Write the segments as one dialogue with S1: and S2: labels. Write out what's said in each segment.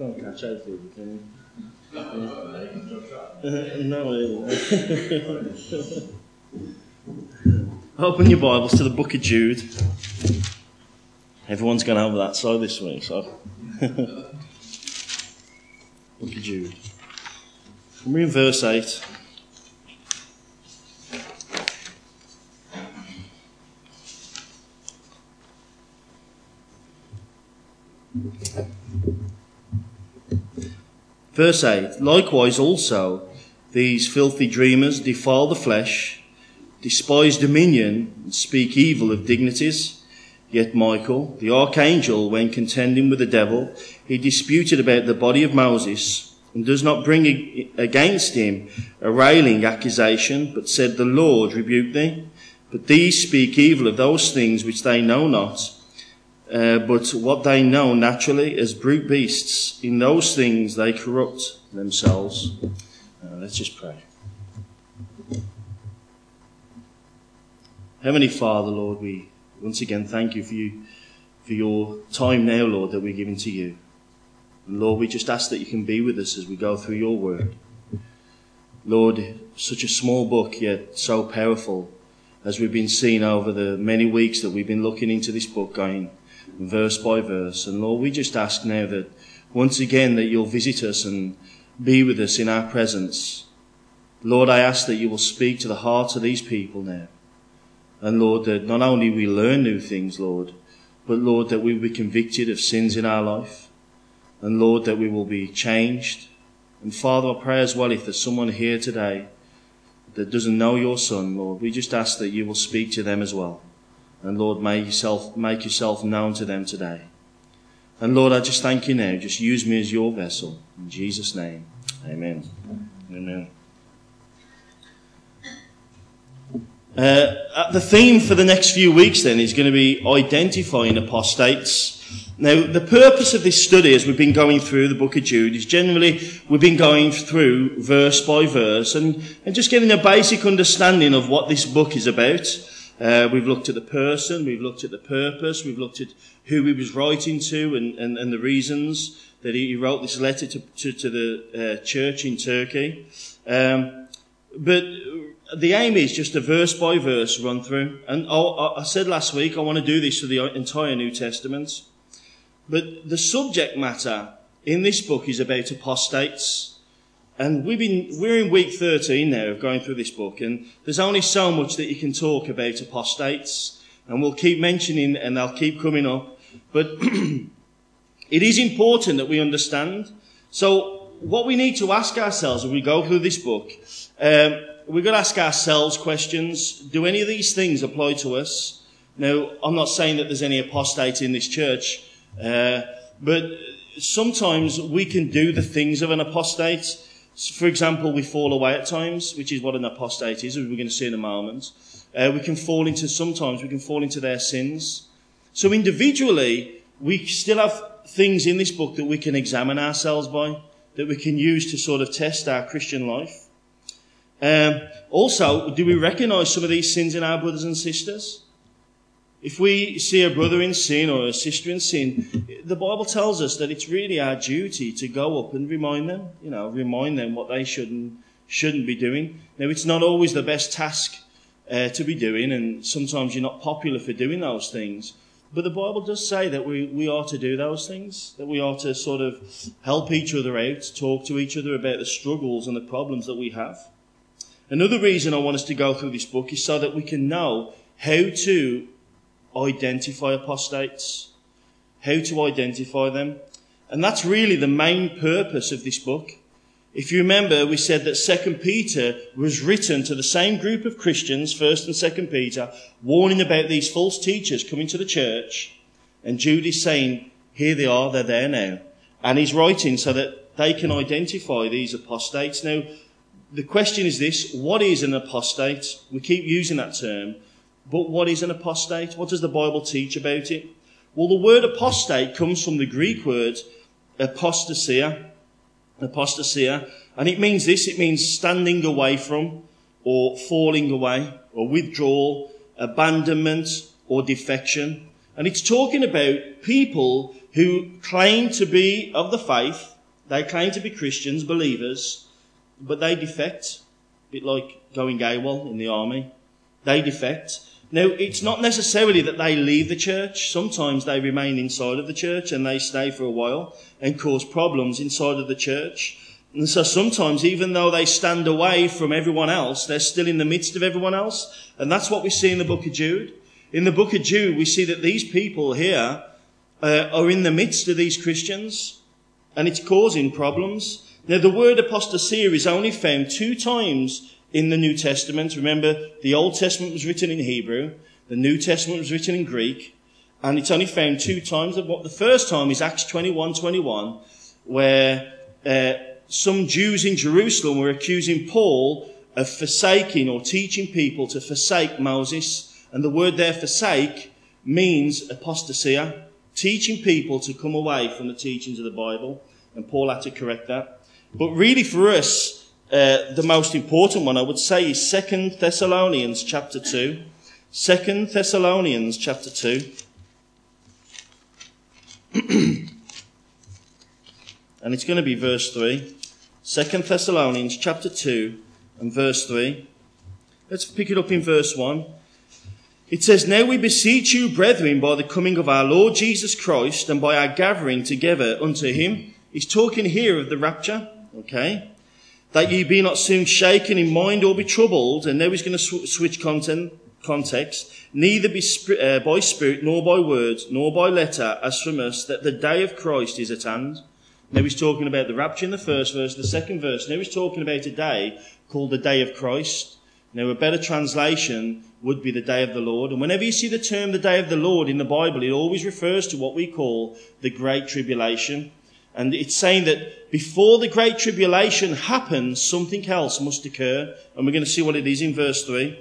S1: Can't catch everything, can you? No. Open your Bibles to the book of Jude. Everyone's going over that side this week, so. Book of Jude. We're in verse 8. Verse 8, likewise also these filthy dreamers defile the flesh, despise dominion, and speak evil of dignities. Yet Michael, the archangel, when contending with the devil, he disputed about the body of Moses, and does not bring against him a railing accusation, but said, The Lord rebuke thee. But these speak evil of those things which they know not, but what they know naturally as brute beasts. In those things they corrupt themselves. Let's just pray. Heavenly Father, Lord, we once again thank you for your time now, Lord, that we're giving to you. And Lord, we just ask that you can be with us as we go through your word. Lord, such a small book, yet so powerful, as we've been seeing over the many weeks that we've been looking into this book, going verse by verse. And Lord, we just ask now that once again that you'll visit us and be with us in our presence. Lord, I ask that you will speak to the hearts of these people now. And Lord, that not only we learn new things, Lord, but Lord, that we will be convicted of sins in our life. And Lord, that we will be changed. And Father, I pray as well, if there's someone here today that doesn't know your Son, Lord, we just ask that you will speak to them as well. And Lord, make yourself known to them today. And Lord, I just thank you now. Just use me as your vessel. In Jesus' name, amen. Amen. The theme for the next few weeks then is going to be identifying apostates. Now, the purpose of this study, as we've been going through the book of Jude, is generally we've been going through verse by verse and just getting a basic understanding of what this book is about. We've looked at the person, we've looked at the purpose, we've looked at who he was writing to and the reasons that he wrote this letter to the church in Turkey. But the aim is just a verse by verse run through. And I said last week I want to do this for the entire New Testament. But the subject matter in this book is about apostates. And we're in week 13 now of going through this book, and there's only so much that you can talk about apostates, and we'll keep mentioning and they'll keep coming up. But it is important that we understand. So what we need to ask ourselves as we go through this book, we've got to ask ourselves questions. Do any of these things apply to us? Now, I'm not saying that there's any apostates in this church, but sometimes we can do the things of an apostate. For example, we fall away at times, which is what an apostate is, as we're going to see in a moment. Sometimes we can fall into their sins. So individually, we still have things in this book that we can examine ourselves by, that we can use to sort of test our Christian life. Also, do we recognise some of these sins in our brothers and sisters? If we see a brother in sin or a sister in sin, the Bible tells us that it's really our duty to go up and remind them what they shouldn't be doing. Now, it's not always the best task to be doing, and sometimes you're not popular for doing those things. But the Bible does say that we are to do those things, that we are to sort of help each other out, talk to each other about the struggles and the problems that we have. Another reason I want us to go through this book is so that we can know how to identify apostates, how to identify them. And that's really the main purpose of this book. If you remember, we said that 2 Peter was written to the same group of Christians, 1st and 2nd Peter, warning about these false teachers coming to the church. And Jude is saying, here they are, they're there now. And he's writing so that they can identify these apostates. Now, the question is this: what is an apostate? We keep using that term. But what is an apostate? What does the Bible teach about it? Well, the word apostate comes from the Greek word apostasia, and it means this: it means standing away from, or falling away, or withdrawal, abandonment, or defection. And it's talking about people who claim to be of the faith, they claim to be Christians, believers, but they defect, a bit like going AWOL in the army. They defect. Now, it's not necessarily that they leave the church. Sometimes they remain inside of the church and they stay for a while and cause problems inside of the church. And so sometimes, even though they stand away from everyone else, they're still in the midst of everyone else. And that's what we see in the book of Jude. In the book of Jude, we see that these people here are in the midst of these Christians, and it's causing problems. Now, the word apostasia is only found 2 times in the New Testament. Remember, the Old Testament was written in Hebrew, the New Testament was written in Greek, and it's only found 2 times. The first time is Acts 21:21, where some Jews in Jerusalem were accusing Paul of forsaking or teaching people to forsake Moses. And the word there, forsake, means apostasia, teaching people to come away from the teachings of the Bible. And Paul had to correct that. But really for us, the most important one, I would say, is 2 Thessalonians chapter 2. 2 Thessalonians chapter 2. And it's going to be verse 3. 2 Thessalonians chapter 2 and verse 3. Let's pick it up in verse 1. It says, "Now we beseech you, brethren, by the coming of our Lord Jesus Christ, and by our gathering together unto him." He's talking here of the rapture, okay? "That ye be not soon shaken in mind or be troubled," and now he's going to switch context, "neither be by spirit, nor by words, nor by letter, as from us, that the day of Christ is at hand." Now he's talking about the rapture in the first verse, the second verse. Now he's talking about a day called the day of Christ. Now a better translation would be the day of the Lord. And whenever you see the term the day of the Lord in the Bible, it always refers to what we call the Great Tribulation. And it's saying that before the Great Tribulation happens, something else must occur. And we're going to see what it is in verse 3.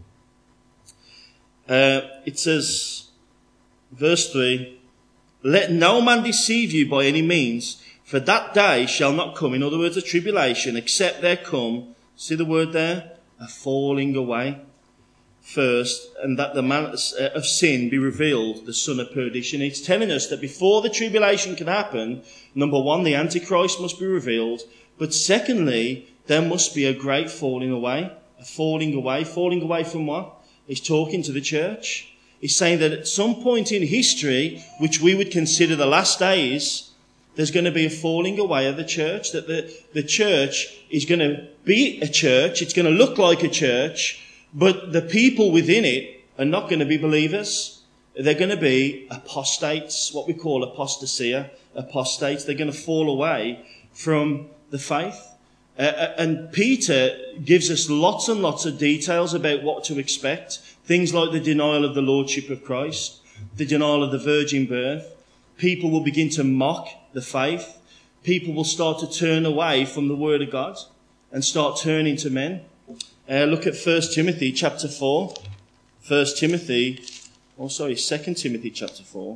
S1: It says, verse 3, "Let no man deceive you by any means, for that day shall not come," in other words, a tribulation, "except there come," see the word there, "a falling away first, and that the man of sin be revealed, the son of perdition." It's telling us that before the tribulation can happen, number one, the Antichrist must be revealed, but secondly, there must be a great falling away. A falling away. Falling away from what? He's talking to the church. He's saying that at some point in history, which we would consider the last days, there's going to be a falling away of the church, that the church is going to be a church, it's going to look like a church, but the people within it are not going to be believers. They're going to be apostates, what we call apostasia, apostates. They're going to fall away from the faith. And Peter gives us lots and lots of details about what to expect. Things like the denial of the lordship of Christ, the denial of the virgin birth. People will begin to mock the faith. People will start to turn away from the word of God and start turning to men. Look at 1 Timothy chapter 4. 2 Timothy chapter 4.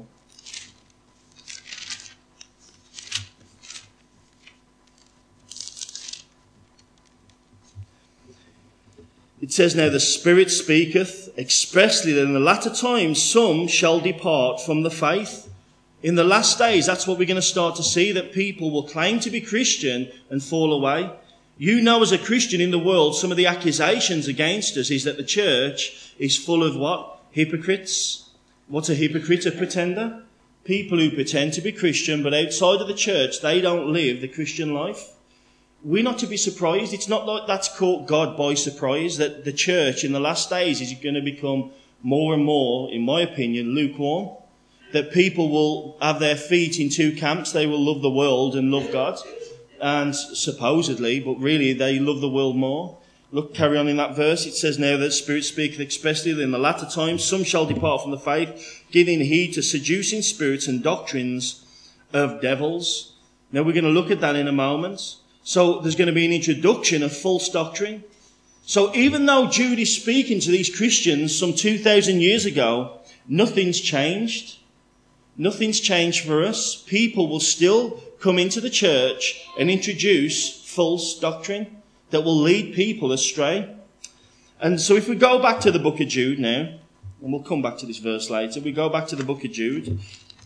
S1: It says, "Now the Spirit speaketh expressly that in the latter times some shall depart from the faith." In the last days, that's what we're going to start to see, that people will claim to be Christian and fall away. You know, as a Christian in the world, some of the accusations against us is that the church is full of what? Hypocrites. What's a hypocrite? A pretender. People who pretend to be Christian, but outside of the church, they don't live the Christian life. We're not to be surprised. It's not like that's caught God by surprise, that the church in the last days is going to become more and more, in my opinion, lukewarm. That people will have their feet in 2 camps. They will love the world and love God. And supposedly, but really they love the world more. Look, carry on in that verse. It says, "Now the Spirit speaketh expressly that in the latter times some shall depart from the faith, giving heed to seducing spirits and doctrines of devils." Now we're going to look at that in a moment. So there's going to be an introduction of false doctrine. So even though Jude is speaking to these Christians some 2,000 years ago, nothing's changed. Nothing's changed for us. People will still come into the church and introduce false doctrine that will lead people astray. And so if we go back to the book of Jude now, and we'll come back to this verse later. We go back to the book of Jude,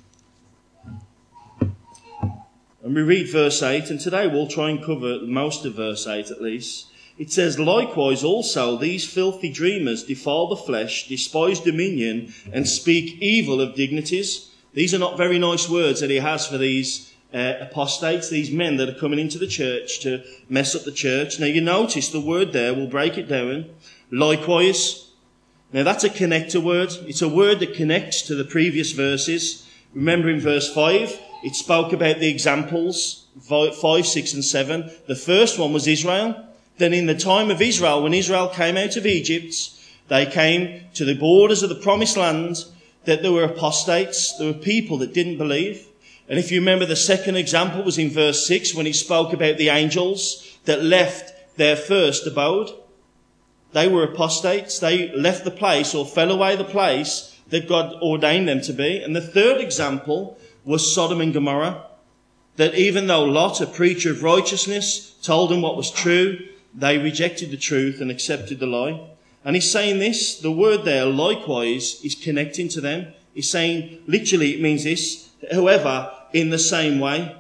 S1: and we read verse 8, and today we'll try and cover most of verse 8 at least. It says, "Likewise also these filthy dreamers defile the flesh, despise dominion, and speak evil of dignities." These are not very nice words that he has for these apostates, these men that are coming into the church to mess up the church. Now you notice the word there, we'll break it down. Likewise. Now that's a connector word. It's a word that connects to the previous verses. Remember in verse 5, it spoke about the examples, 5, 6 and 7. The first one was Israel. Then in the time of Israel, when Israel came out of Egypt, they came to the borders of the promised land, that there were apostates, there were people that didn't believe. And if you remember, the second example was in verse 6, when he spoke about the angels that left their first abode. They were apostates. They left the place, or fell away the place that God ordained them to be. And the third example was Sodom and Gomorrah, that even though Lot, a preacher of righteousness, told them what was true, they rejected the truth and accepted the lie. And he's saying this, the word there, likewise, is connecting to them. He's saying, literally, it means this, however, in the same way,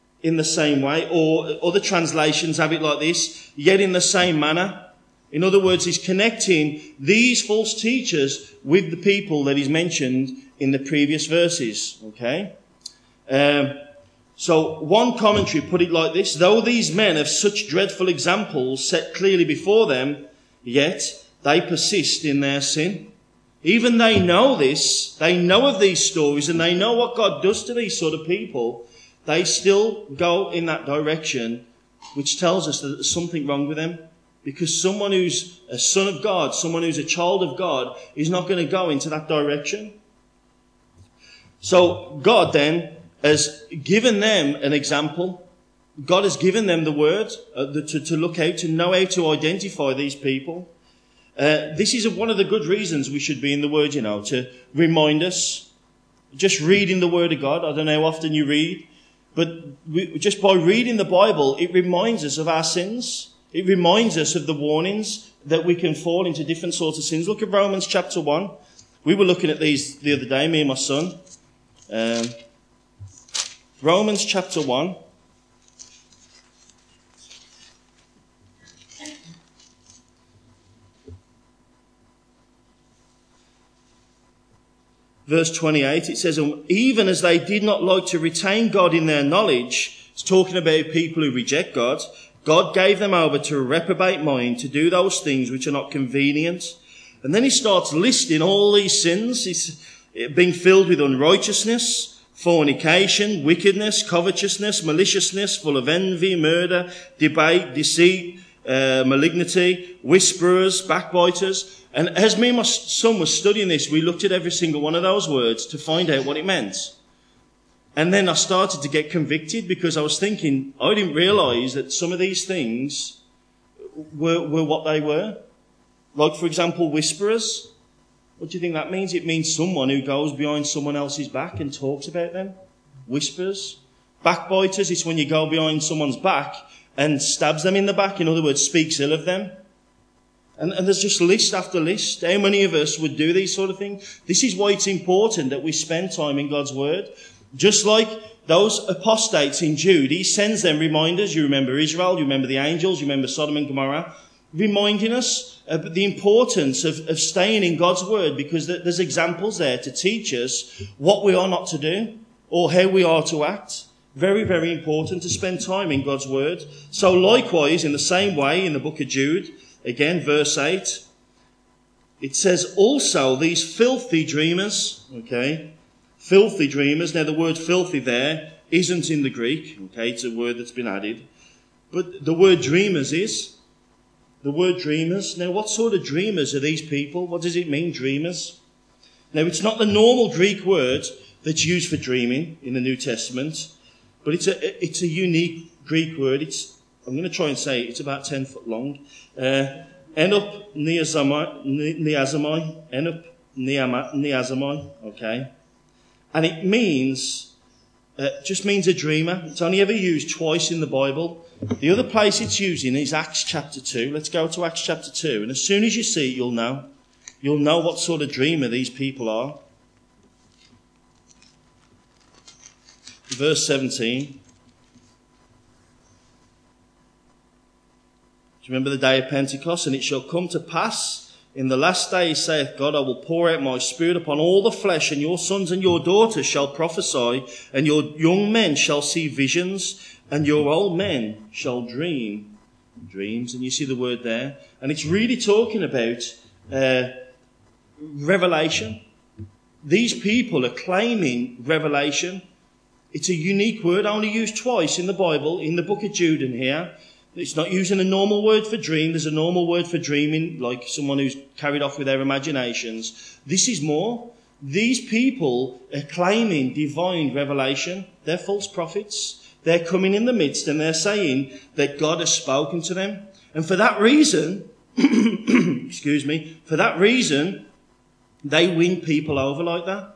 S1: or other translations have it like this, yet in the same manner. In other words, he's connecting these false teachers with the people that he's mentioned in the previous verses. Okay? So one commentary put it like this: though these men have such dreadful examples set clearly before them, yet they persist in their sin. Even they know this, they know of these stories, and they know what God does to these sort of people. They still go in that direction, which tells us that there's something wrong with them. Because someone who's a son of God, someone who's a child of God, is not going to go into that direction. So God then has given them an example. God has given them the word to look out, to know how to identify these people. This is one of the good reasons we should be in the word, to remind us. Just reading the word of God. I don't know how often you read, but just by reading the Bible, it reminds us of our sins. It reminds us of the warnings that we can fall into different sorts of sins. Look at Romans chapter 1. We were looking at these the other day, me and my son. Romans chapter 1. Verse 28, it says, even as they did not like to retain God in their knowledge, it's talking about people who reject God, God gave them over to a reprobate mind to do those things which are not convenient. And then he starts listing all these sins. He's being filled with unrighteousness, fornication, wickedness, covetousness, maliciousness, full of envy, murder, debate, deceit, malignity, whisperers, backbiters. And as me and my son was studying this, we looked at every single one of those words to find out what it meant. And then I started to get convicted because I was thinking, I didn't realise that some of these things were what they were. Like, for example, whisperers. What do you think that means? It means someone who goes behind someone else's back and talks about them. Whispers. Backbiters, it's when you go behind someone's back and stabs them in the back. In other words, speaks ill of them. And there's just list after list. How many of us would do these sort of things? This is why it's important that we spend time in God's Word. Just like those apostates in Jude, he sends them reminders. You remember Israel, you remember the angels, you remember Sodom and Gomorrah, reminding us of the importance of staying in God's Word, because there's examples there to teach us what we are not to do or how we are to act. Very, very important to spend time in God's Word. So likewise, in the same way, in the book of Jude, again, verse 8, it says, also these filthy dreamers, okay, filthy dreamers. Now the word filthy there isn't in the Greek, okay, it's a word that's been added. But the word dreamers is. The word dreamers. Now what sort of dreamers are these people? What does it mean, dreamers? Now it's not the normal Greek word that's used for dreaming in the New Testament, but it's a unique Greek word. I'm going to try and say it's about 10 foot long. Enop niazomai, okay. And it means, just means a dreamer. It's only ever used twice in the Bible. The other place it's used in is Acts chapter 2. Let's go to Acts chapter 2. And as soon as you see it, you'll know. you'll know what sort of dreamer these people are. Verse 17. Do you remember the day of Pentecost? And it shall come to pass in the last days, saith God, I will pour out my spirit upon all the flesh, and your sons and your daughters shall prophesy, and your young men shall see visions, and your old men shall dream dreams. And you see the word there. And it's really talking about revelation. These people are claiming revelation. It's a unique word, only used twice in the Bible, in the book of Jude and here. It's not using a normal word for dream. There's a normal word for dreaming, like someone who's carried off with their imaginations. This is more. These people are claiming divine revelation. They're false prophets. They're coming in the midst and they're saying that God has spoken to them. And for that reason, for that reason, they win people over like that.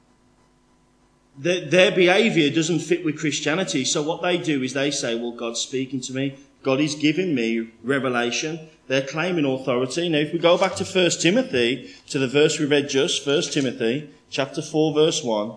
S1: Their behaviour doesn't fit with Christianity. So what they do is they say, well, God's speaking to me. God is giving me revelation. They're claiming authority. Now, if we go back to 1 Timothy, to the verse we read just, 1 Timothy, chapter 4, verse 1.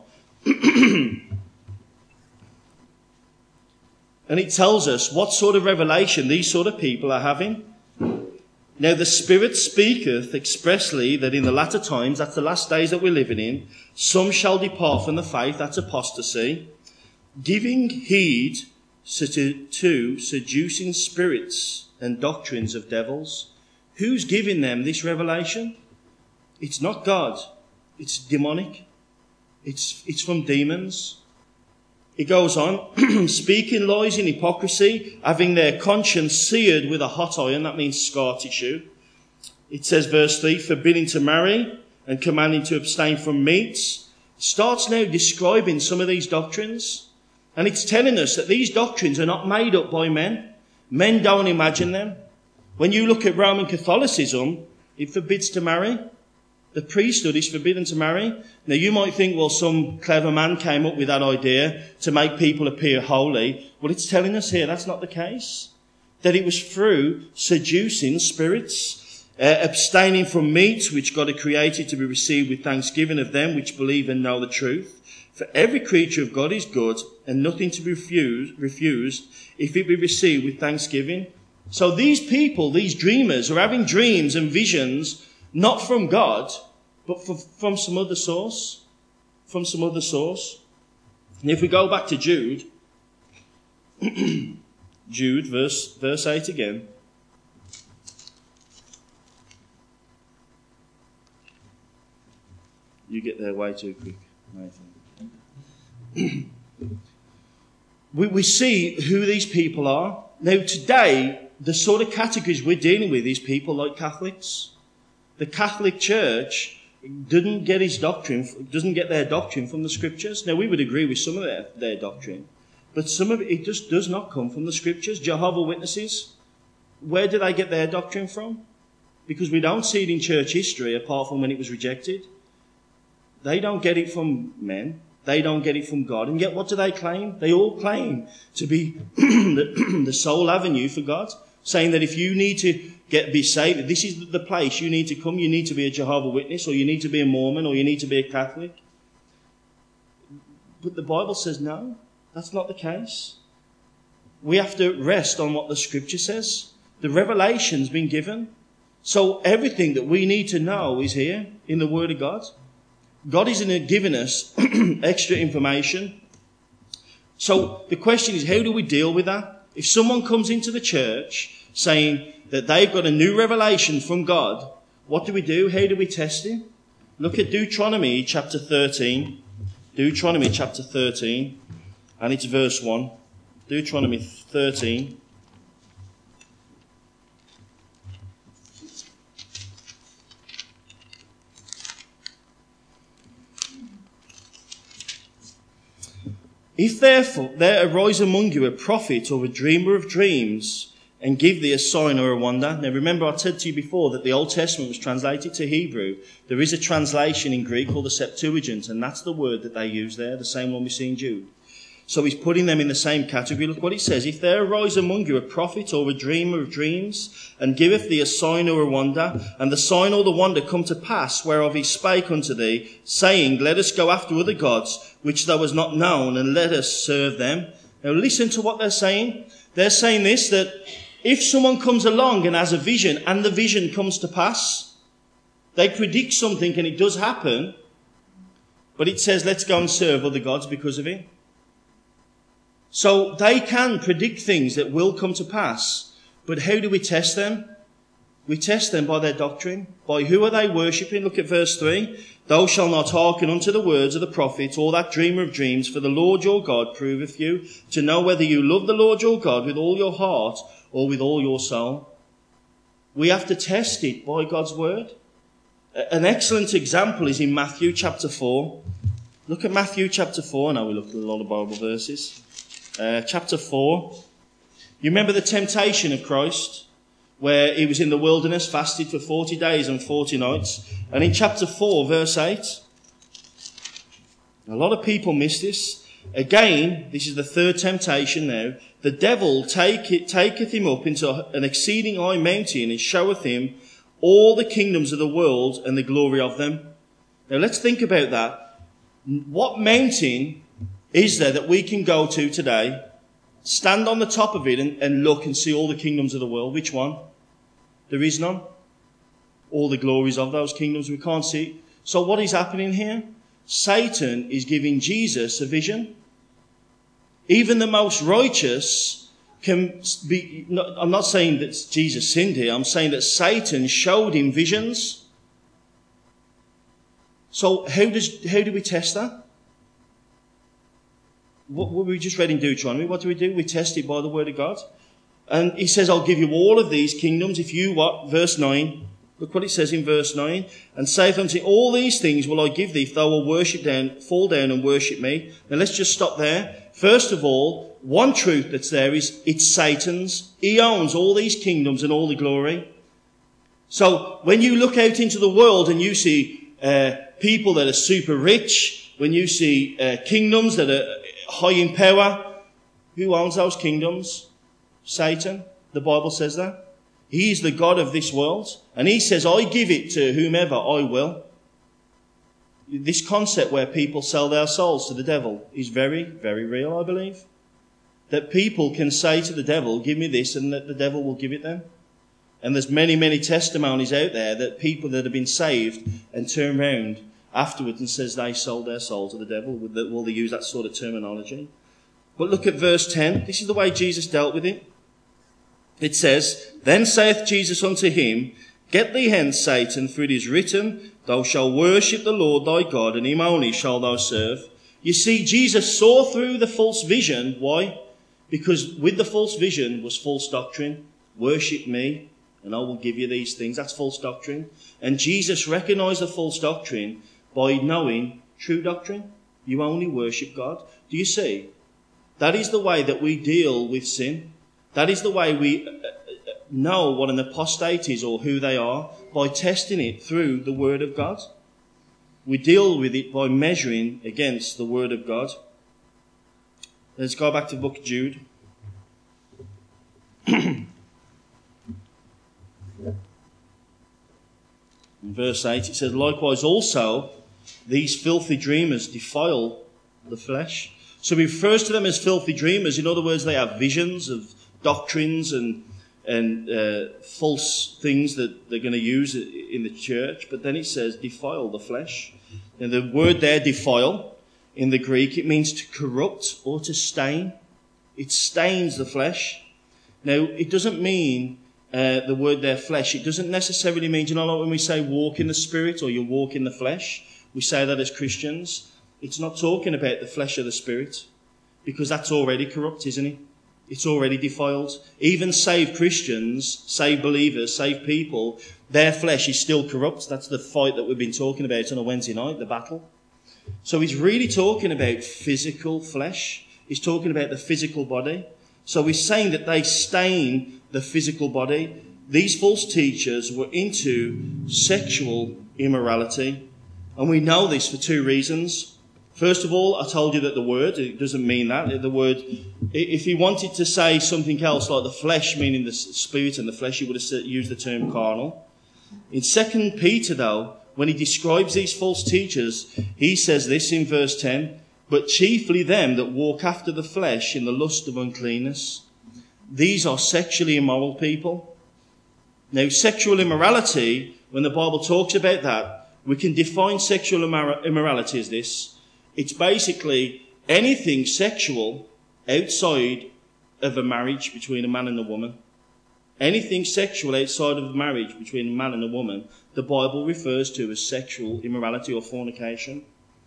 S1: And it tells us what sort of revelation these sort of people are having. Now, the Spirit speaketh expressly that in the latter times, that's the last days that we're living in, some shall depart from the faith, that's apostasy, giving heed to seducing spirits and doctrines of devils. Who's giving them this revelation? It's not God. It's demonic. It's from demons. It goes on, speaking lies in hypocrisy, having their conscience seared with a hot iron, that means scar tissue. It says, verse 3, forbidding to marry and commanding to abstain from meats. It starts now describing some of these doctrines. And it's telling us that these doctrines are not made up by men. Men don't imagine them. When you look at Roman Catholicism, it forbids to marry. The priesthood is forbidden to marry. Now you might think, well, some clever man came up with that idea to make people appear holy. Well, it's telling us here that's not the case. That it was through seducing spirits, abstaining from meats which God had created to be received with thanksgiving of them which believe and know the truth. For every creature of God is good, and nothing to be refused if it be received with thanksgiving. So these people, these dreamers, are having dreams and visions not from God, but from some other source. From some other source. And if we go back to Jude, Jude, verse 8 again. You get there way too quick, Nathan. We see who these people are. Now today, the sort of categories we're dealing with is people like Catholics. The Catholic Church doesn't get their doctrine from the Scriptures. Now we would agree with some of their doctrine, but some of it just does not come from the Scriptures. Jehovah's Witnesses, where do they get their doctrine from? Because we don't see it in church history apart from when it was rejected. They don't get it from men. They don't get it from God. And yet what do they claim? They all claim to be the sole avenue for God, saying that if you need to be saved, this is the place you need to come. You need to be a Jehovah's Witness, or you need to be a Mormon, or you need to be a Catholic. But the Bible says no, that's not the case. We have to rest on what the Scripture says. The revelation's been given. So everything that we need to know is here in the Word of God. God isn't giving us extra information. So the question is, how do we deal with that? If someone comes into the church saying that they've got a new revelation from God, what do we do? How do we test him? Look at Deuteronomy chapter 13. Deuteronomy chapter 13, and it's verse 1. Deuteronomy 13. If therefore there arise among you a prophet or a dreamer of dreams, and give thee a sign or a wonder. Now remember, I said to you before that the Old Testament was translated to Hebrew. There is a translation in Greek called the Septuagint, and that's the word that they use there, the same one we see in Jude. So he's putting them in the same category. Look what it says. If there arise among you a prophet or a dreamer of dreams, and giveth thee a sign or a wonder, and the sign or the wonder come to pass, whereof he spake unto thee, saying, let us go after other gods, which thou hast not known, and let us serve them. Now listen to what they're saying. They're saying this, that if someone comes along and has a vision, and the vision comes to pass, they predict something and it does happen, but it says, let's go and serve other gods because of it. So they can predict things that will come to pass, but how do we test them? We test them by their doctrine. By who are they worshipping? Look at verse 3. Thou shalt not hearken unto the words of the prophet, or that dreamer of dreams, for the Lord your God proveth you, to know whether you love the Lord your God with all your heart, or with all your soul. We have to test it by God's word. An excellent example is in Matthew chapter 4. Look at Matthew chapter 4. Now we look at a lot of Bible verses. Chapter 4. You remember the temptation of Christ, where he was in the wilderness, fasted for 40 days and 40 nights. And in chapter 4, verse 8, a lot of people miss this. Again, this is the third temptation now. The devil taketh him up into an exceeding high mountain, and showeth him all the kingdoms of the world and the glory of them. Now let's think about that. What mountain is there that we can go to today, stand on the top of it and look and see all the kingdoms of the world? Which one? There is none. All the glories of those kingdoms we can't see. So what is happening here? Satan is giving Jesus a vision. Even the most righteous can be... I'm not saying that Jesus sinned here. I'm saying that Satan showed him visions. So how do we test that? What we just read in Deuteronomy, what do? We test it by the word of God. And he says, I'll give you all of these kingdoms if you what? Verse 9. Look what it says in verse 9. And saith unto him, all these things will I give thee if thou wilt fall down and worship me. Now let's just stop there. First of all, one truth that's there is it's Satan's. He owns all these kingdoms and all the glory. So when you look out into the world and you see people that are super rich, when you see kingdoms that are high in power, who owns those kingdoms? Satan. The Bible says that. He is the God of this world. And he says, I give it to whomever I will. This concept where people sell their souls to the devil is very, very real, I believe. That people can say to the devil, give me this, and that the devil will give it them. And there's many, many testimonies out there that people that have been saved and turn round afterwards and says they sold their soul to the devil. Will they use that sort of terminology? But look at verse 10. This is the way Jesus dealt with it. It says, then saith Jesus unto him, get thee hence, Satan, for it is written, thou shalt worship the Lord thy God, and him only shalt thou serve. You see, Jesus saw through the false vision. Why? Because with the false vision was false doctrine. Worship me, and I will give you these things. That's false doctrine. And Jesus recognized the false doctrine by knowing true doctrine. You only worship God. Do you see? That is the way that we deal with sin. That is the way we know what an apostate is or who they are, by testing it through the Word of God. We deal with it by measuring against the Word of God. Let's go back to the book of Jude. In verse 8 it says, likewise also these filthy dreamers defile the flesh. So he refers to them as filthy dreamers. In other words, they have visions of doctrines and false things that they're going to use in the church. But then it says defile the flesh. And the word there, defile, in the Greek, it means to corrupt or to stain. It stains the flesh. Now, it doesn't mean the word there, flesh. It doesn't necessarily mean, you know, like when we say walk in the spirit or you walk in the flesh, we say that as Christians. It's not talking about the flesh of the spirit, because that's already corrupt, isn't it? It's already defiled. Even saved Christians, saved believers, saved people, their flesh is still corrupt. That's the fight that we've been talking about on a Wednesday night, the battle. So he's really talking about physical flesh. He's talking about the physical body. So he's saying that they stain the physical body. These false teachers were into sexual immorality. And we know this for two reasons. First of all, I told you that the word, it doesn't mean that. The word, if he wanted to say something else like the flesh, meaning the spirit and the flesh, he would have used the term carnal. In 2 Peter, though, when he describes these false teachers, he says this in verse 10, "But chiefly them that walk after the flesh in the lust of uncleanness." These are sexually immoral people. Now, sexual immorality, when the Bible talks about that, we can define sexual immorality as this. It's basically anything sexual outside of a marriage between a man and a woman. Anything sexual outside of the marriage between a man and a woman, the Bible refers to as sexual immorality or fornication.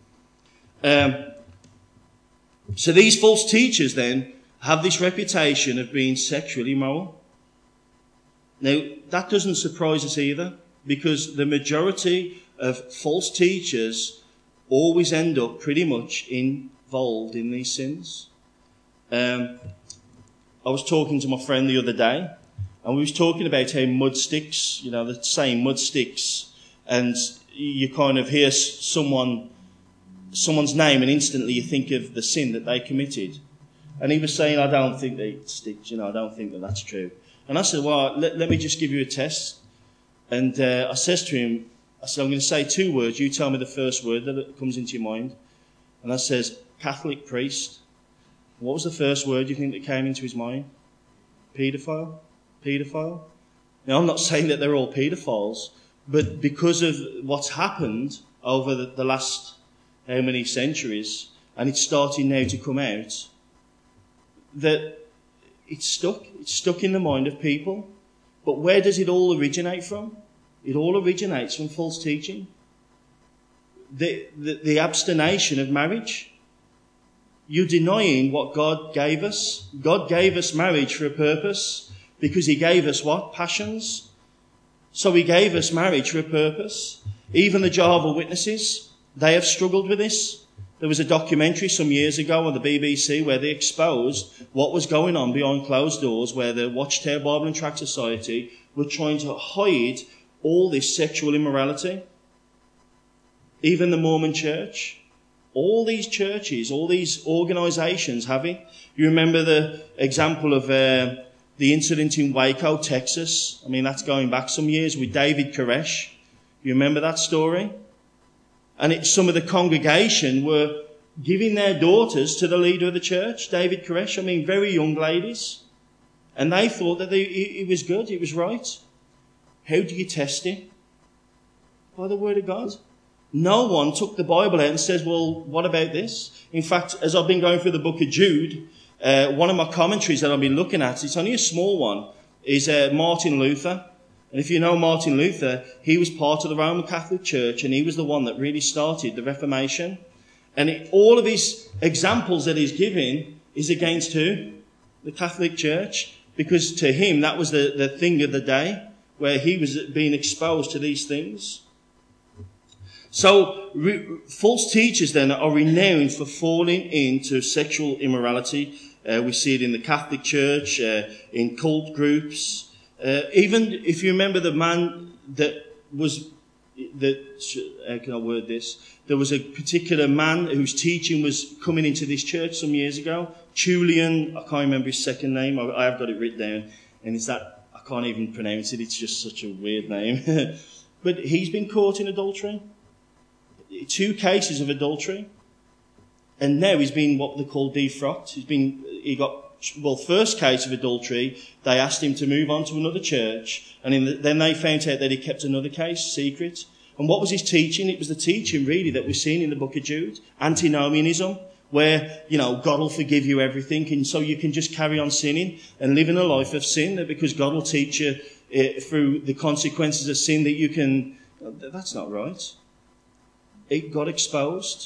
S1: So these false teachers then have this reputation of being sexually immoral. Now, that doesn't surprise us either, because the majority of false teachers always end up pretty much involved in these sins. I was talking to my friend the other day, and we was talking about how mud sticks, the saying mud sticks, and you kind of hear someone's name and instantly you think of the sin that they committed. And he was saying, I don't think they stick, I don't think that that's true. And I said, well, let me just give you a test. And I says to him, I said, I'm going to say 2 words. You tell me the first word that comes into your mind. And I says, Catholic priest. What was the first word you think that came into his mind? Paedophile? Paedophile? Now, I'm not saying that they're all paedophiles, but because of what's happened over the last how many centuries, and it's starting now to come out, that it's stuck in the mind of people. But where does it all originate from? It all originates from false teaching. The abstination of marriage. You're denying what God gave us. God gave us marriage for a purpose, because he gave us what? Passions. So he gave us marriage for a purpose. Even the Jehovah's Witnesses, they have struggled with this. There was a documentary some years ago on the BBC where they exposed what was going on behind closed doors, where the Watchtower Bible and Tract Society were trying to hide all this sexual immorality. Even the Mormon Church. All these churches, all these organisations have it. You remember the example of the incident in Waco, Texas? I mean, that's going back some years with David Koresh. You remember that story? And some of the congregation were giving their daughters to the leader of the church, David Koresh. I mean, very young ladies. And they thought that it was good, it was right. How do you test it? By the word of God. No one took the Bible out and says, well, what about this? In fact, as I've been going through the book of Jude, one of my commentaries that I've been looking at, it's only a small one, is Martin Luther. And if you know Martin Luther, he was part of the Roman Catholic Church, and he was the one that really started the Reformation. And all of his examples that he's giving is against who? The Catholic Church. Because to him, that was the thing of the day, where he was being exposed to these things. So, false teachers then are renowned for falling into sexual immorality. We see it in the Catholic Church, in cult groups. Even if you remember the man how can I word this? There was a particular man whose teaching was coming into this church some years ago. Julian, I can't remember his second name. I have got it written down. And I can't even pronounce it. It's just such a weird name. But he's been caught in adultery. 2 cases of adultery. And now he's been what they call defrocked. First case of adultery, they asked him to move on to another church. And then they found out that he kept another case secret. And what was his teaching? It was the teaching really that we're seeing in the book of Jude. Antinomianism, where, God will forgive you everything. And so you can just carry on sinning and living a life of sin, because God will teach you through the consequences of sin that you can. That's not right. It got exposed.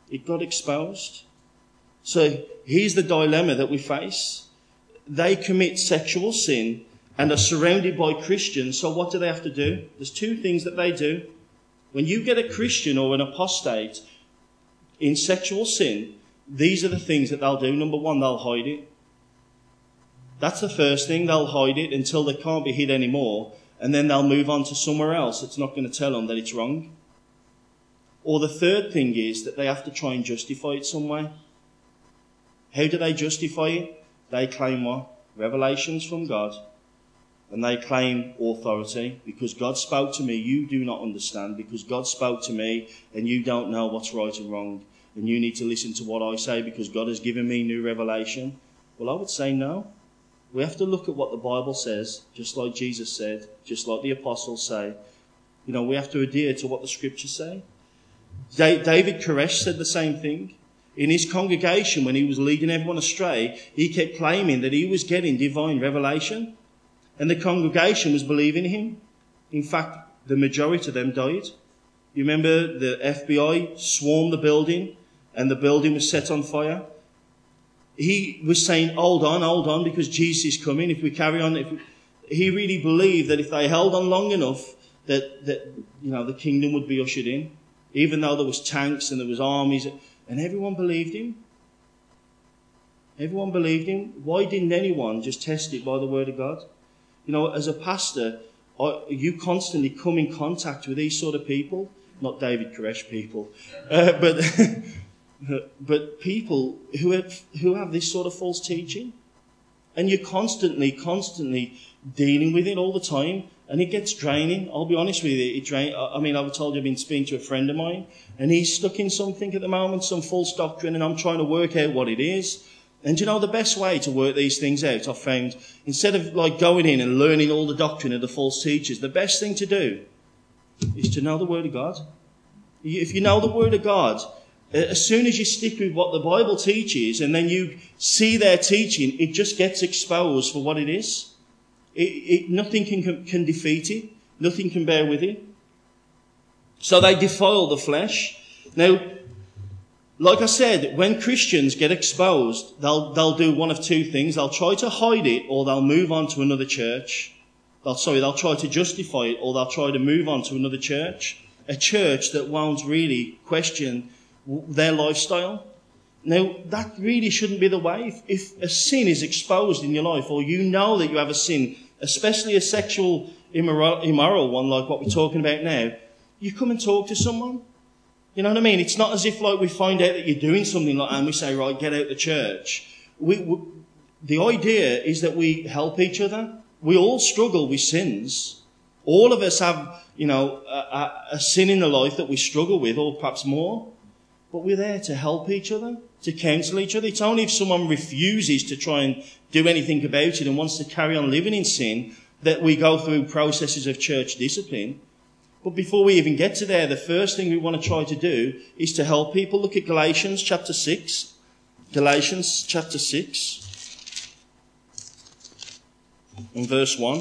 S1: So here's the dilemma that we face. They commit sexual sin and are surrounded by Christians. So what do they have to do? There's 2 things that they do. When you get a Christian or an apostate in sexual sin, these are the things that they'll do. Number 1, they'll hide it. That's the first thing. They'll hide it until they can't be hid anymore. And then they'll move on to somewhere else that's not going to tell them that it's wrong. Or the third thing is that they have to try and justify it some way. How do they justify it? They claim what? Revelations from God. And they claim authority. Because God spoke to me, you do not understand. Because God spoke to me, and you don't know what's right and wrong. And you need to listen to what I say because God has given me new revelation. Well, I would say no. We have to look at what the Bible says, just like Jesus said, just like the apostles say. You know, we have to adhere to what the scriptures say. David Koresh said the same thing. In his congregation, when he was leading everyone astray, he kept claiming that he was getting divine revelation. And the congregation was believing him. In fact, the majority of them died. You remember the FBI swarmed the building and the building was set on fire? He was saying, hold on, because Jesus is coming. If we carry on, he really believed that if they held on long enough, that the kingdom would be ushered in. Even though there was tanks and there was armies, and everyone believed him. Everyone believed him. Why didn't anyone just test it by the word of God? You know, as a pastor, you constantly come in contact with these sort of people. Not David Koresh people, but people who have this sort of false teaching. And you're constantly dealing with it all the time. And it gets draining. I'll be honest with you. I've told you I've been speaking to a friend of mine, and he's stuck in something at the moment, some false doctrine, and I'm trying to work out what it is. And you know, the best way to work these things out, I've found, instead of like going in and learning all the doctrine of the false teachers, the best thing to do is to know the Word of God. If you know the Word of God, as soon as you stick with what the Bible teaches and then you see their teaching, it just gets exposed for what it is. Nothing can defeat it. Nothing can bear with it. So they defile the flesh. Now, like I said, when Christians get exposed, they'll do one of two things. They'll try to hide it, or they'll move on to another church. They'll try to justify it, or they'll try to move on to another church. A church that won't really question their lifestyle. Now, that really shouldn't be the way. If a sin is exposed in your life, or you know that you have a sin, especially a sexual immoral one like what we're talking about now, you come and talk to someone. You know what I mean? It's not as if like we find out that you're doing something like that and we say, right, get out the church. The idea is that we help each other. We all struggle with sins. All of us have, a sin in the life that we struggle with, or perhaps more. But we're there to help each other, to counsel each other. It's only if someone refuses to try and do anything about it and wants to carry on living in sin that we go through processes of church discipline. But before we even get to there, the first thing we want to try to do is to help people. Look at Galatians chapter 6. Galatians chapter 6 and verse 1.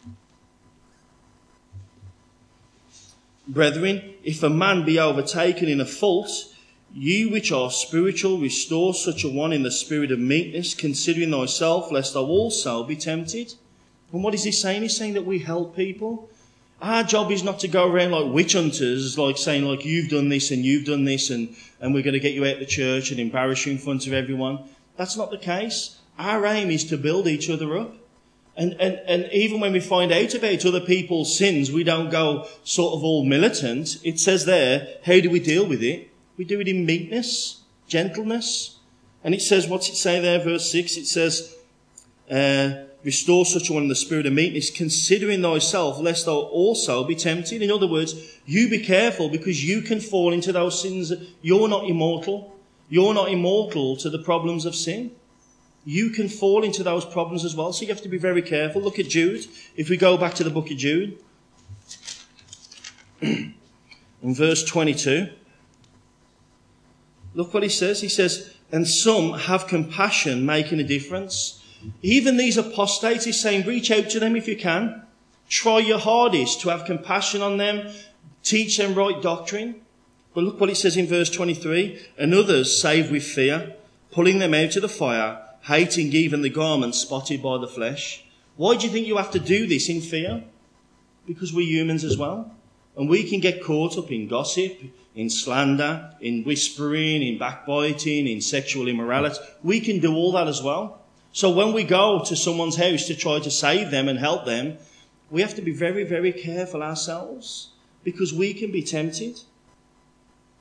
S1: Brethren, if a man be overtaken in a fault, ye which are spiritual, restore such a one in the spirit of meekness, considering thyself, lest thou also be tempted. And what is he saying? He's saying that we help people. Our job is not to go around like witch hunters, like saying like you've done this and you've done this and we're going to get you out of the church and embarrass you in front of everyone. That's not the case. Our aim is to build each other up. And even when we find out about other people's sins, we don't go sort of all militant. It says there, how do we deal with it? We do it in meekness, gentleness. And it says, what's it say there, verse 6? It says, restore such a one in the spirit of meekness, considering thyself, lest thou also be tempted. In other words, you be careful because you can fall into those sins. You're not immortal. You're not immortal to the problems of sin. You can fall into those problems as well. So you have to be very careful. Look at Jude. If we go back to the book of Jude, in verse 22, look what he says. He says, and some have compassion, making a difference. Even these apostates, he's saying, reach out to them if you can. Try your hardest to have compassion on them. Teach them right doctrine. But look what it says in verse 23. And others save with fear, pulling them out of the fire, hating even the garment spotted by the flesh. Why do you think you have to do this in fear? Because we're humans as well. And we can get caught up in gossip, in slander, in whispering, in backbiting, in sexual immorality. We can do all that as well. So when we go to someone's house to try to save them and help them, we have to be very, very careful ourselves because we can be tempted.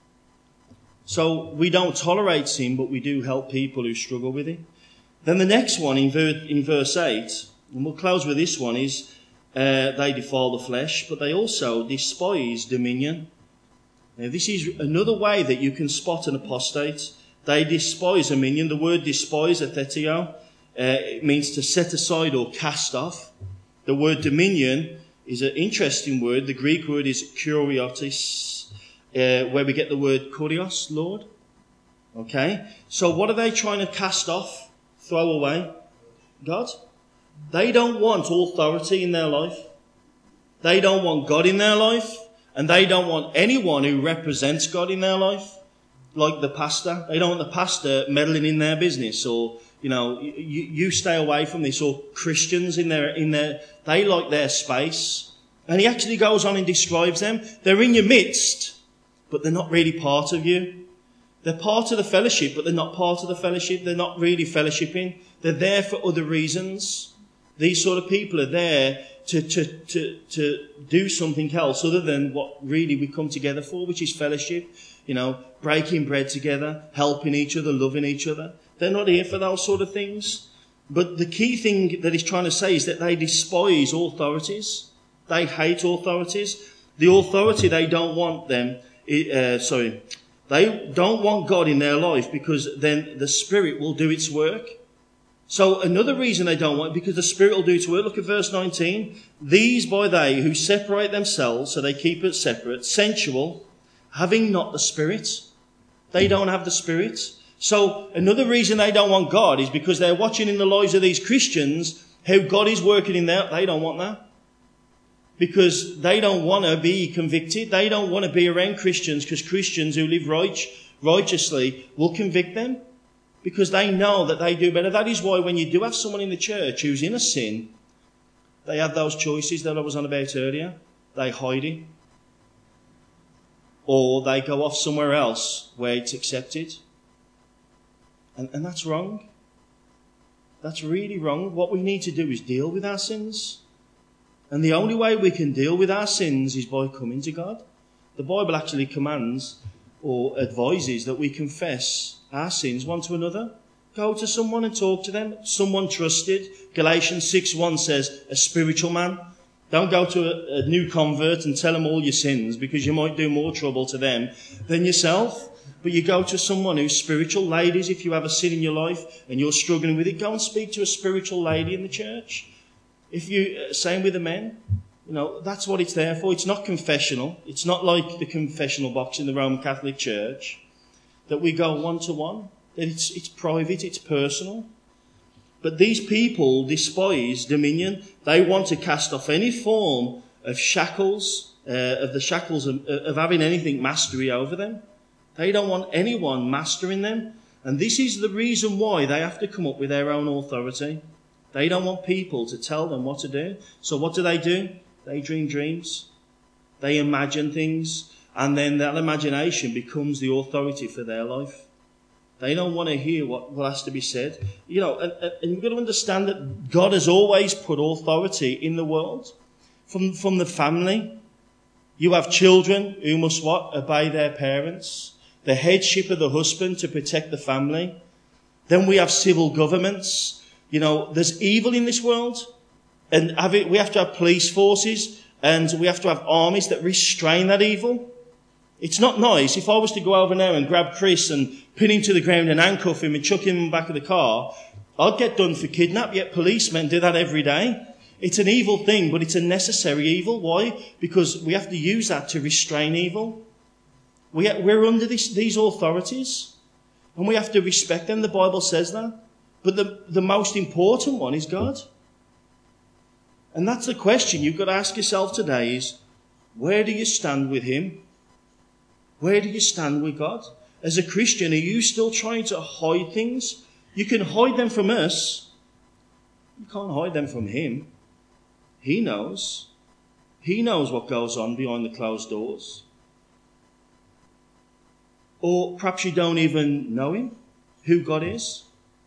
S1: So we don't tolerate sin, but we do help people who struggle with it. Then the next one in verse 8, and we'll close with this one, is they defile the flesh, but they also despise dominion. Now this is another way that you can spot an apostate. They despise dominion. The word despise, athetio, it means to set aside or cast off. The word dominion is an interesting word. The Greek word is kuriotis, where we get the word kurios, Lord. Okay? So what are they trying to cast off, throw away? God. They don't want authority in their life. They don't want God in their life. And they don't want anyone who represents God in their life, like the pastor. They don't want the pastor meddling in their business, or, you stay away from this, or Christians in their, they like their space. And he actually goes on and describes them. They're in your midst, but they're not really part of you. They're part of the fellowship, but they're not part of the fellowship. They're not really fellowshipping. They're there for other reasons. These sort of people are there to do something else other than what really we come together for, which is fellowship, breaking bread together, helping each other, loving each other. They're not here for those sort of things. But the key thing that he's trying to say is that they despise authorities. They hate authorities. The authority, they don't want them, they don't want God in their life, because then the Spirit will do its work. So another reason they don't want it, because the Spirit will do its work. Look at verse 19. These by they who separate themselves, so they keep it separate, sensual, having not the Spirit. They don't have the Spirit. So another reason they don't want God is because they're watching in the lives of these Christians how God is working in there. They don't want that. Because they don't want to be convicted. They don't want to be around Christians, because Christians who live righteously will convict them. Because they know that they do better. That is why when you do have someone in the church who's in a sin, they have those choices that I was on about earlier. They hide it. Or they go off somewhere else where it's accepted. And that's wrong. That's really wrong. What we need to do is deal with our sins. And the only way we can deal with our sins is by coming to God. The Bible actually commands or advises that we confess our sins one to another. Go to someone and talk to them. Someone trusted. Galatians 6:1 says, a spiritual man. Don't go to a new convert and tell them all your sins, because you might do more trouble to them than yourself. But you go to someone who's spiritual. Ladies, if you have a sin in your life and you're struggling with it, go and speak to a spiritual lady in the church. Same with the men. That's what it's there for. It's not confessional. It's not like the confessional box in the Roman Catholic Church, that we go one-to-one. That it's private, it's personal. But these people despise dominion. They want to cast off any form of shackles, of having anything mastery over them. They don't want anyone mastering them. And this is the reason why they have to come up with their own authority. They don't want people to tell them what to do. So what do? They dream dreams. They imagine things. And then that imagination becomes the authority for their life. They don't want to hear what has to be said. And you've got to understand that God has always put authority in the world. From the family. You have children who must obey their parents. The headship of the husband to protect the family. Then we have civil governments. There's evil in this world. And we have to have police forces. And we have to have armies that restrain that evil. It's not nice. If I was to go over now and grab Chris and pin him to the ground and handcuff him and chuck him in the back of the car, I'd get done for kidnap, yet policemen do that every day. It's an evil thing, but it's a necessary evil. Why? Because we have to use that to restrain evil. We're under these authorities, and we have to respect them. The Bible says that. But the most important one is God. And that's the question you've got to ask yourself today is, where do you stand with Him? Where do you stand with God? As a Christian, are you still trying to hide things? You can hide them from us. You can't hide them from Him. He knows. He knows what goes on behind the closed doors. Or perhaps you don't even know Him, who God is.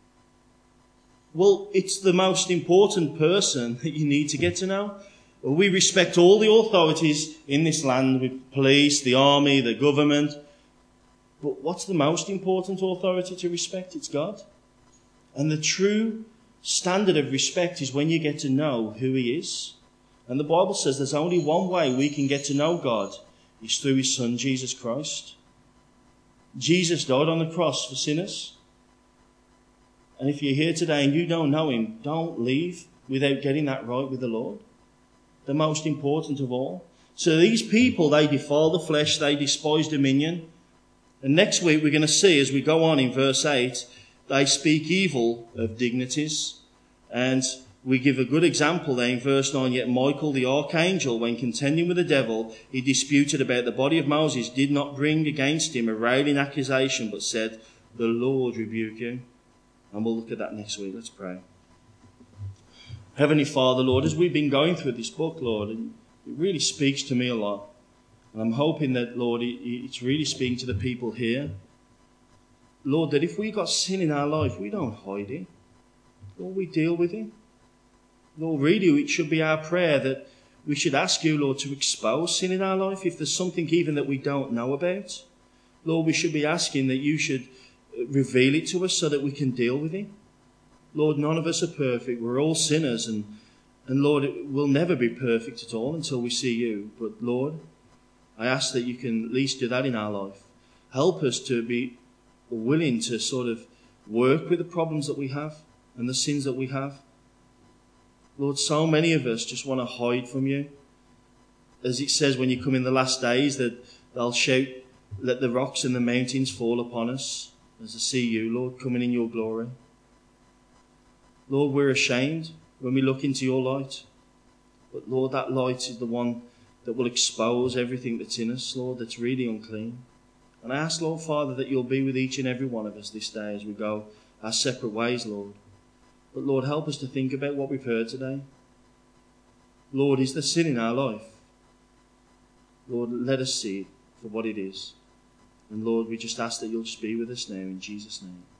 S1: Well, it's the most important person that you need to get to know. We respect all the authorities in this land, with police, the army, the government. But what's the most important authority to respect? It's God. And the true standard of respect is when you get to know who he is. And the Bible says there's only one way we can get to know God. It's through his Son, Jesus Christ. Jesus died on the cross for sinners. And if you're here today and you don't know him, don't leave without getting that right with the Lord. The most important of all. So these people, they defile the flesh, they despise dominion. And next week we're going to see, as we go on in verse 8, they speak evil of dignities. And we give a good example there in verse 9. Yet Michael the archangel, when contending with the devil, he disputed about the body of Moses, did not bring against him a railing accusation, but said, the Lord rebuke you. And we'll look at that next week. Let's pray. Heavenly Father, Lord, as we've been going through this book, Lord, and it really speaks to me a lot. And I'm hoping that, Lord, it's really speaking to the people here. Lord, that if we got sin in our life, we don't hide it. Lord, we deal with it. Lord, really, it should be our prayer that we should ask you, Lord, to expose sin in our life. If there's something even that we don't know about, Lord, we should be asking that you should reveal it to us so that we can deal with it. Lord, none of us are perfect. We're all sinners. And Lord, we'll never be perfect at all until we see you. But Lord, I ask that you can at least do that in our life. Help us to be willing to sort of work with the problems that we have and the sins that we have. Lord, so many of us just want to hide from you. As it says when you come in the last days that they'll shout, let the rocks and the mountains fall upon us as to see you, Lord, coming in your glory. Lord, we're ashamed when we look into your light. But Lord, that light is the one that will expose everything that's in us, Lord, that's really unclean. And I ask, Lord Father, that you'll be with each and every one of us this day as we go our separate ways, Lord. But Lord, help us to think about what we've heard today. Lord, is there sin in our life? Lord, let us see it for what it is. And Lord, we just ask that you'll just be with us now in Jesus' name.